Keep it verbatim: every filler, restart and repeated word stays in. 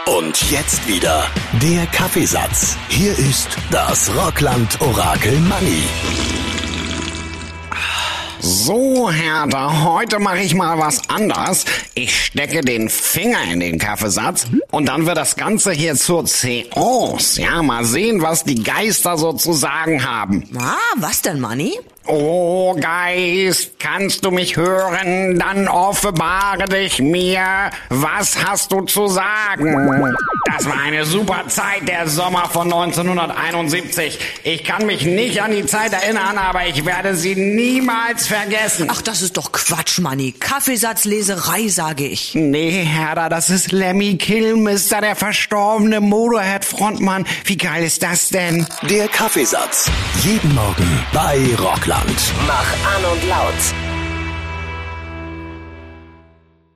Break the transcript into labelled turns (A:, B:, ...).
A: Und jetzt wieder der Kaffeesatz. Hier ist das Rockland-Orakel Manni.
B: So, Hertha, heute mache ich mal was anders. Ich stecke den Finger in den Kaffeesatz und dann wird das Ganze hier zur Seance. Ja, mal sehen, was die Geister so zu sagen haben.
C: Ah, was denn, Manni?
B: Oh Geist, kannst du mich hören? Dann offenbare dich mir. Was hast du zu sagen? Das war eine super Zeit, der Sommer von neunzehnhunderteinundsiebzig. Ich kann mich nicht an die Zeit erinnern, aber ich werde sie niemals vergessen.
C: Ach, das ist doch Quatsch, Manni. Kaffeesatzleserei, sage ich.
B: Nee, Hertha, das ist Lemmy Kilmister, der verstorbene Motorhead-Frontmann. Wie geil ist das denn?
A: Der Kaffeesatz. Jeden Morgen bei Rockland.
D: Mach an und laut.